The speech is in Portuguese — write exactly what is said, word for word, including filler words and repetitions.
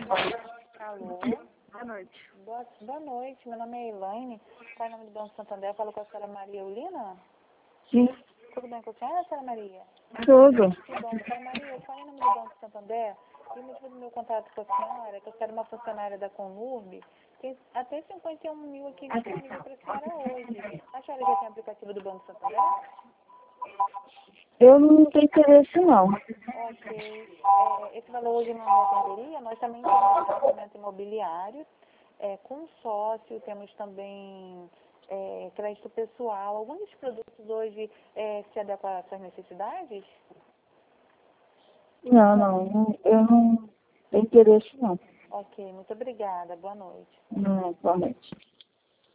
Alô? Boa noite. Boa, boa noite, meu nome é Elaine, está em nome do Banco Santander, eu falo com a senhora Maria Eulina? Sim. Tudo bem com a senhora, senhora Maria? Tudo. Que bom, senhora Maria, eu falo em nome do Banco Santander, e o motivo do meu contato com a senhora é que eu quero uma funcionária da Conurb, tem até cinquenta e um mil aqui disponível para a senhora hoje. A senhora já tem aplicativo do Banco Santander? Eu não tenho interesse, não. Ok. É, esse valor hoje não me atenderia. Nós também temos financiamento imobiliário, é, com sócio, temos também é, crédito pessoal. Alguns dos produtos hoje é, se adequam às suas necessidades? Não, não. não- Eu não tenho interesse, não. Ok, muito obrigada. Boa noite. Não, boa noite.